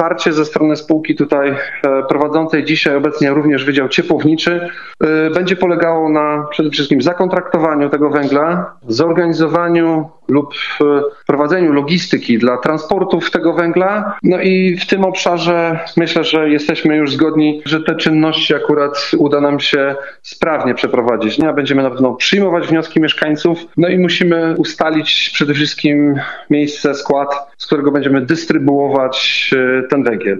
wsparcie ze strony spółki tutaj prowadzącej dzisiaj obecnie również Wydział Ciepłowniczy będzie polegało na przede wszystkim zakontraktowaniu tego węgla, zorganizowaniu lub prowadzeniu logistyki dla transportów tego węgla. No i w tym obszarze myślę, że jesteśmy już zgodni, że te czynności akurat uda nam się sprawnie przeprowadzić. Będziemy na pewno przyjmować wnioski mieszkańców, no i musimy ustalić przede wszystkim miejsce, skład, z którego będziemy dystrybuować ten węgiel.